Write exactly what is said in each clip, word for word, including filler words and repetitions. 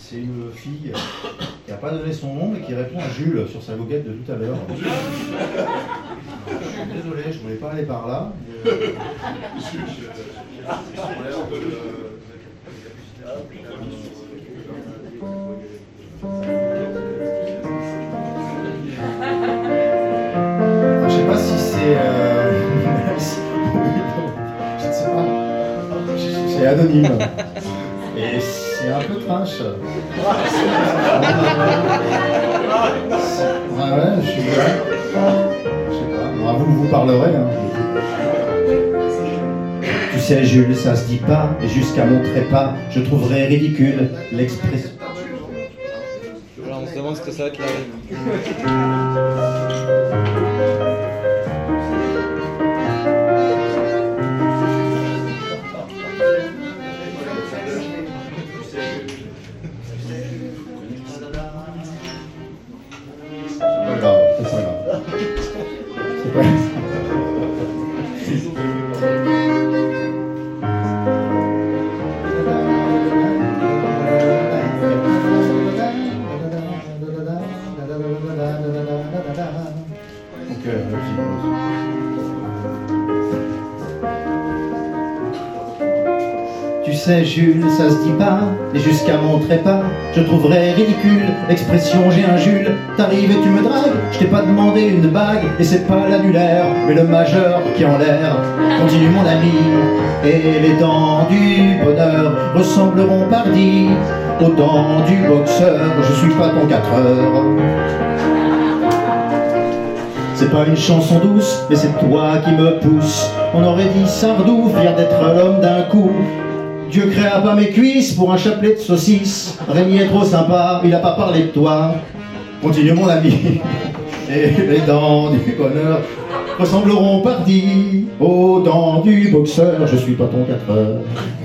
c'est une fille qui n'a pas donné son nom et qui répond à Jules sur sa goguette de tout à l'heure. Je suis désolé, je voulais pas aller par là. Mais... Je sais pas si c'est... Euh... je ne sais pas. C'est anonyme. Et c'est un peu trash. Ouais, ouais, je suis... Je sais pas. Bon, vous, vous parlerez. Hein. Tu sais, Jules, ça se dit pas, et jusqu'à mon trépas, je trouverais ridicule l'expression... Voilà, on se demande ce que ça va être la rime. Tu sais, Jules, ça se dit pas, et jusqu'à mon trépas, je trouverais ridicule l'expression j'ai un Jules. T'arrives et tu me dragues, je t'ai pas demandé une bague, et c'est pas l'annulaire, mais le majeur qui est en l'air. Continue mon ami, et les dents du bonheur ressembleront pardi aux dents du boxeur. Je suis pas ton quatre heures. C'est pas une chanson douce, mais c'est toi qui me pousse. On aurait dit Sardou, fier d'être l'homme d'un coup. Dieu créa pas mes cuisses pour un chapelet de saucisses. Rémi est trop sympa, il a pas parlé de toi. Continue mon ami. Et les dents du bonheur ressembleront pardi aux dents du boxeur. Je suis pas ton quatre heures.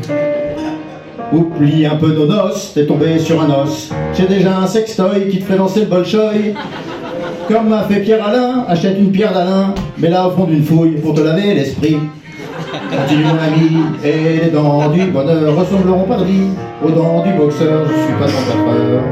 Oublie un peu nos noces, t'es tombé sur un os. J'ai déjà un sextoy qui te fait danser le bolchoï. Comme m'a fait Pierre Alain, achète une pierre d'Alain, mets-la au fond d'une fouille pour te laver l'esprit. Continue mon ami, et les dents du bonheur ressembleront pardi aux dents du boxeur. Je suis pas ton quatre heures.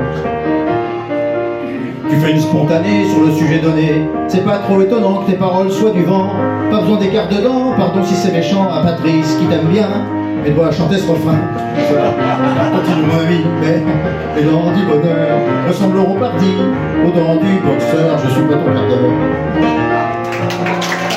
Tu fais une spontanée sur le sujet donné. C'est pas trop étonnant que tes paroles soient du vent. Pas besoin d'écart dedans, pardon si c'est méchant. À Patrice qui t'aime bien, mais doit chanter ce refrain. Continue mon ami, mais les dents du bonheur ressembleront pardi aux dents du boxeur. Je suis pas ton quatre heures.